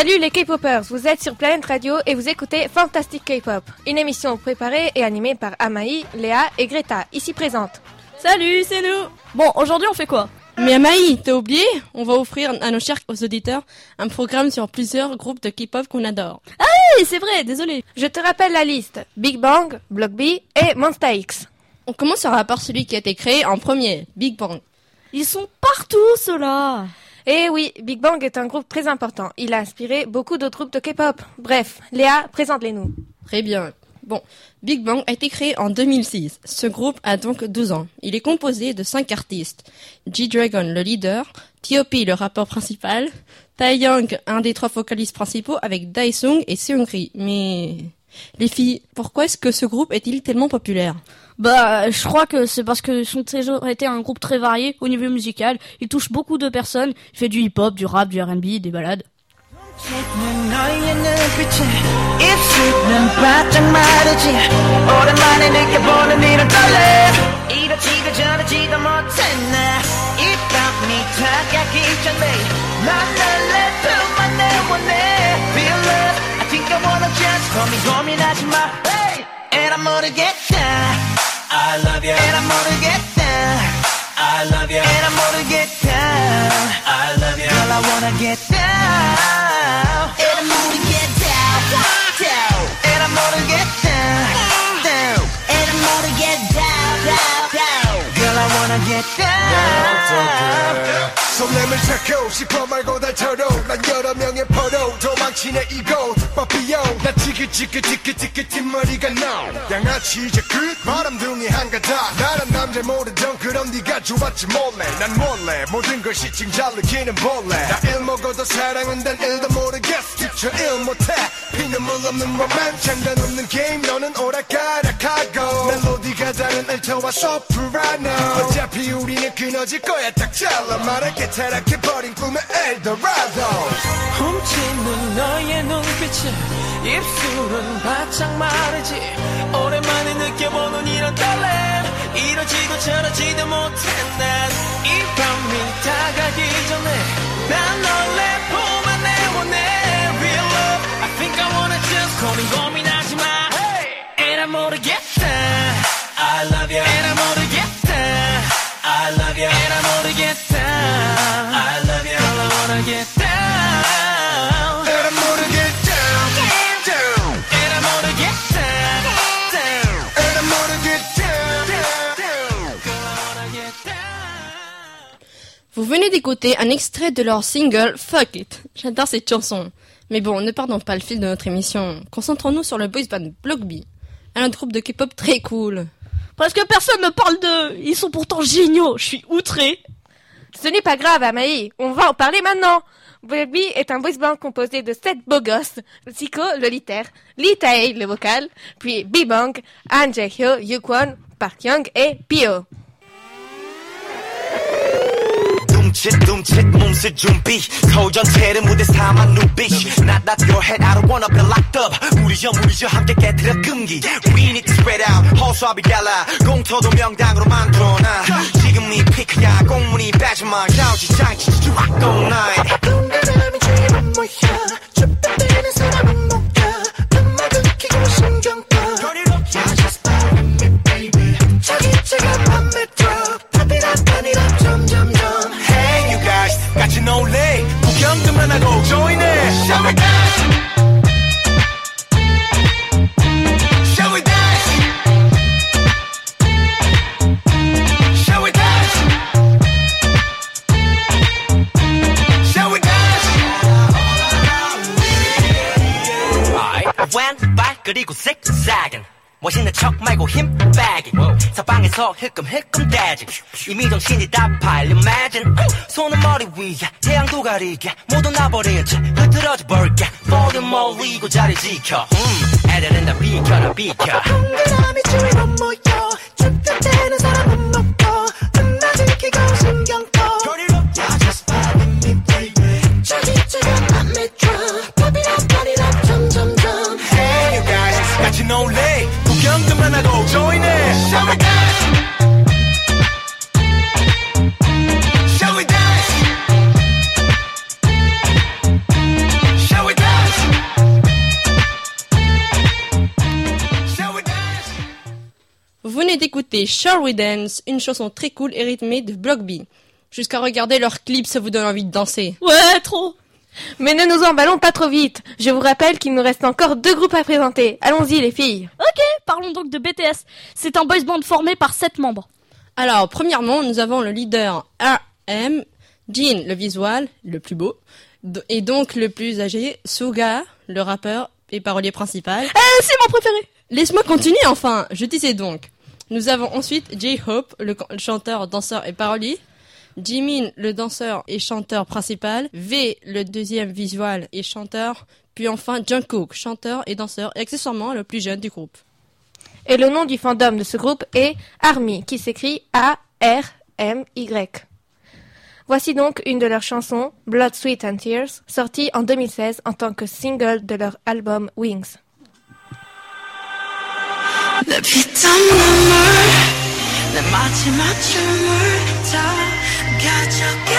Salut les K-popers, vous êtes sur Planète Radio et vous écoutez Fantastic K-pop, une émission préparée et animée par Amaï, Léa et Greta, ici présentes. Salut, c'est nous. Bon, aujourd'hui on fait quoi? Mais Amaï, t'as oublié? On va offrir à nos chers auditeurs un programme sur plusieurs groupes de K-pop qu'on adore. Ah oui, c'est vrai, désolé. Je te rappelle la liste, Big Bang, Block B et Monsta X. On commencera par celui qui a été créé en premier, Big Bang. Ils sont partout ceux-là. Eh oui, Big Bang est un groupe très important. Il a inspiré beaucoup d'autres groupes de K-pop. Bref, Léa, présente-les-nous. Très bien. Bon, Big Bang a été créé en 2006. Ce groupe a donc 12 ans. Il est composé de 5 artistes. G-Dragon, le leader, T.O.P, le rappeur principal, Taeyang, un des 3 vocalistes principaux, avec Daesung et Seungri. Mais les filles, pourquoi est-ce que ce groupe est-il tellement populaire? Bah, je crois que c'est parce que ils ont toujours été un groupe très varié au niveau musical. Il touche beaucoup de personnes. Il fait du hip-hop, du rap, du R&B, des ballades. I love you, and I'm gonna get down. I love you, and I'm gonna get down. I love you, girl, I wanna get down. And I'm gonna get down, down. And I'm gonna get down, down. And I'm gonna get down, down, down. Girl, I wanna get down. 손님을 찾고 싶어 말고 달처럼 난 여러 명의 포로 도망치네 이곳 빠삐용 나 지긋지긋 뒷머리가 나 양아치 이제 끝 바람둥이 한가닥 나란 남자 모르던 그럼 네가 좋았지 몰래 난 몰래 모든 것이 칭잘 느끼는 벌레 나 일 먹어도 사랑은 단 일도 모르겠어 뒤쳐 일 못해 피눈물 없는 로맨 장단 없는 게임 너는 오락가락하고 멜로디가 다른 알토와 소프라노 어차피 우리는 끊어질 거야 딱 잘라 말할게 타락해버린 꿈의 엘도라도 훔치는 너의 눈빛에 입술은 바짝 마르지 오랜만에 느껴보는 이런 떨림 이러지도 저러지도 못해 난 이 밤이 다가기 전에 난 널 내 품 안에 원해 Real love I think I wanna just 고민하지 마 And I'm 모르겠다 I love you And I'm 모르겠다 I love you And I'm 모르겠다 I love you All I wanna get down And I'm gonna get down, down And I'm gonna get down, down And I'm gonna get down, Girl, I wanna get down Vous venez d'écouter un extrait de leur single Fuck It. J'adore cette chanson. Mais bon, ne perdons pas le fil de notre émission. Concentrons-nous sur le boys band Block B, un autre groupe de K-pop très cool. Presque personne ne parle d'eux. Ils sont pourtant géniaux. Je suis outré. Ce n'est pas grave, Amaï, on va en parler maintenant. Block B est un boys band composé de 7 beaux gosses, Zico, le leader, Lee Tae, le vocal, puis Big Bang, Han Jae-hyo, Yukwon, Park Young et Pio. 둠칫 몸쓸 준비 서울전체를 무대 삼아 눈빛 Not your head I don't wanna be locked up 우리 저 함께 깨트려 금기 We need to spread out 허수아비 갈라 공터도 명당으로 만들어놔 지금 이 피크야 공문이 빠지마 샤우지 장치 rock all night 동그라미 주위만 모여 좁혀대는 사람은 못 가 음악을 키고 신경 꺼 You're just following me baby 자기체가 맘에 들어 Pop it up 점점점 Hey you guys 같이 놀래 구경만 하고 join it Shall we dance Shall we dance Shall we dance Shall we dance 왼발 그리고 섹스하긴 멋있는 척 말고 힘 빼기 사방에서 힐끔힐끔대지 이미 정신이 다 팔려 Imagine 손은 머리 위에 태양도 가리게 모두 나버린 채 흐트러져 버릴게 볼륨 올리고 자리 지켜 애들은 다 비켜라 비켜 동그라미 주위만 모여 좁혀대는 사람은 못 가 음악을 키고 신경 꺼 You're just following me baby 자기체가 맘에 들어 Pop it up 점점점 Hey you guys 같이 놀래 구경만 하고 join it Shall we dance Shall we dance Shall we venez d'écouter Shall We Dance, une chanson très cool et rythmée de Block B. Jusqu'à regarder leur clip, ça vous donne envie de danser. Ouais, trop. Mais ne nous emballons pas trop vite. Je vous rappelle qu'il nous reste encore 2 groupes à présenter. Allons-y les filles. Ok, parlons donc de BTS. C'est un boys band formé par 7 membres. Alors, premièrement, nous avons le leader RM, Jin, le visual, le plus beau, et donc le plus âgé, Suga, le rappeur et parolier principal. C'est mon préféré. Laisse-moi continuer enfin, je disais donc. Nous avons ensuite J-Hope, le chanteur, danseur et parolier, Jimin, le danseur et chanteur principal, V, le deuxième visual et chanteur, puis enfin Jungkook, chanteur et danseur et accessoirement le plus jeune du groupe. Et le nom du fandom de ce groupe est ARMY, qui s'écrit A-R-M-Y. Voici donc une de leurs chansons, Blood, Sweat and Tears, sortie en 2016 en tant que single de leur album Wings. 내 피땀 눈물 내 마지막 춤을 다 가져가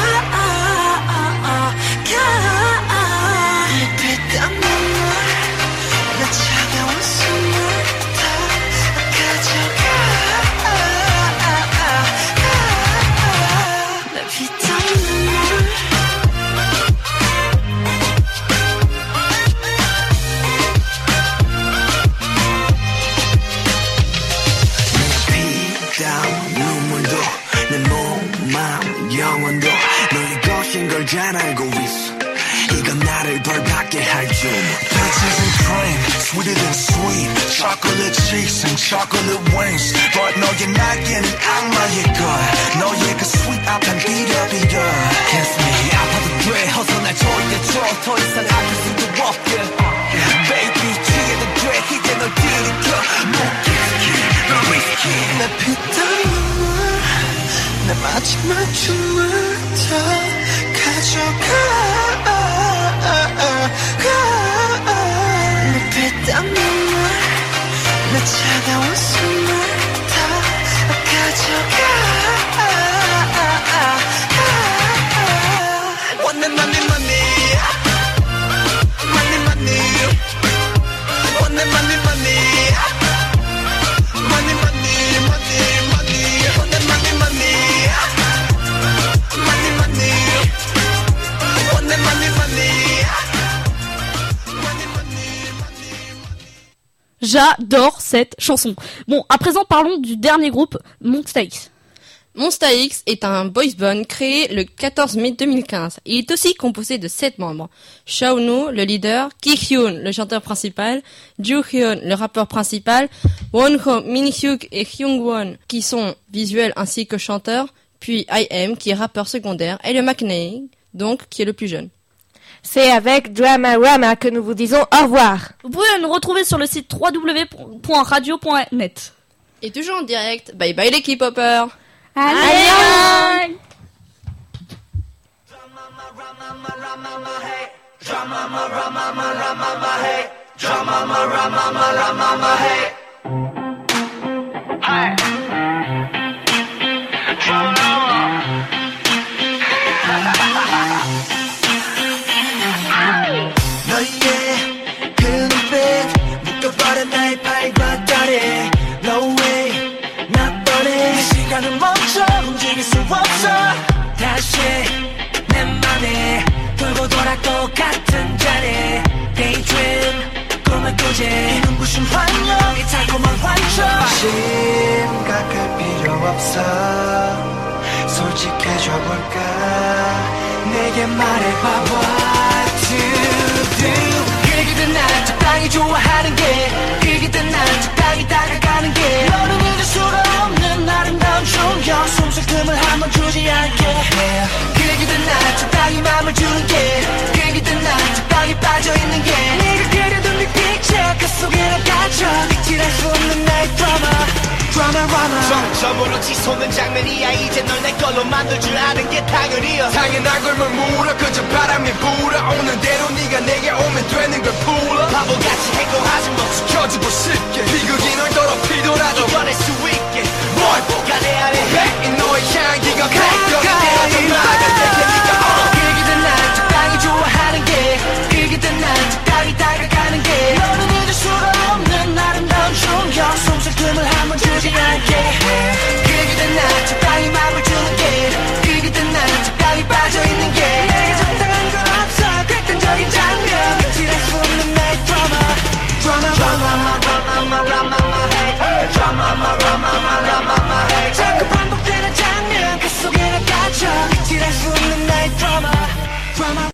내 피땀 눈물 내 차가운 숨을 다 가져가 내 피땀 눈물 눈물도 내 몸, 마음, 영혼도 너의 것인 걸 잘 알고 있어 이건 나를 벌받게 할 줄 Peaches and cream, sweeter than sweet Chocolate cheeks and chocolate wings But 너의 날개는 악마의 걸 너의 그 sweet 앞엔 비려비려 Kiss me, 아파도 돼 어서 날 졸려줘 더 이상 아플 수도 없게 Baby, 취해도 돼 이제 널 들이켜 너 whiskey 내 피땀 눈물 내 마지막 춤을 다 가져가 내 피땀 눈물 내 차가운 숨을 다 가져가 Money, money, money Money, money Money, money, money Money, money, money, money Money, money, money Money, money Money, money, money Money, money, money J'adore cette chanson. Bon, à présent parlons du dernier groupe, Monsta X. Monsta X est un boys band créé le 14 mai 2015. Il est aussi composé de 7 membres. Shaunu, le leader, Ki-hyun, le chanteur principal, Ju-hyun, le rappeur principal, Wonho, Min-hyuk et Hyung-won, qui sont visuels ainsi que chanteurs, puis I.M, qui est rappeur secondaire, et le McNay, donc, qui est le plus jeune. C'est avec Dramarama que nous vous disons au revoir. Vous pouvez nous retrouver sur le site www.radio.net. Et toujours en direct, bye bye les K-popers! Allez! 너의 그 눈빛 묶어버린 나의 팔과 다리 No way 나 뻔해 시간은 멈춰 움직일 수 없어 다시 내 맘에 돌고 돌아 똑같은 자리 Daydream 꿈을 꾸지 이 눈부신 환영 이 달콤한 환청 심각할 필요 없어 솔직해져 볼까 내게 말해봐 What to do 그게든 난 적당히 좋아하는 게 그게든 난 적당히 다가가는 게 너는 잊을 수가 없는 아름다운 충격 숨쉴 틈을 한번 주지 않게 그게든 난 적당히 맘을 주는 게 그게든 난 적당히 빠져있는 게 네가 그려둔 네 picture 그 속에 난 갇혀 칠할 수 없는 나의 drama 점점으로 치솟는 장면이야 이제 널 내 걸로 만들 줄 아는 게 당연이야 당연한 걸 뭘 물어 그저 바람이 불어오는 대로 네가 내게 오면 되는 걸 풀어 바보같이 행동하지 뭐 지켜주고 싶게 비극이 널 더럽히더라도 이겨낼 수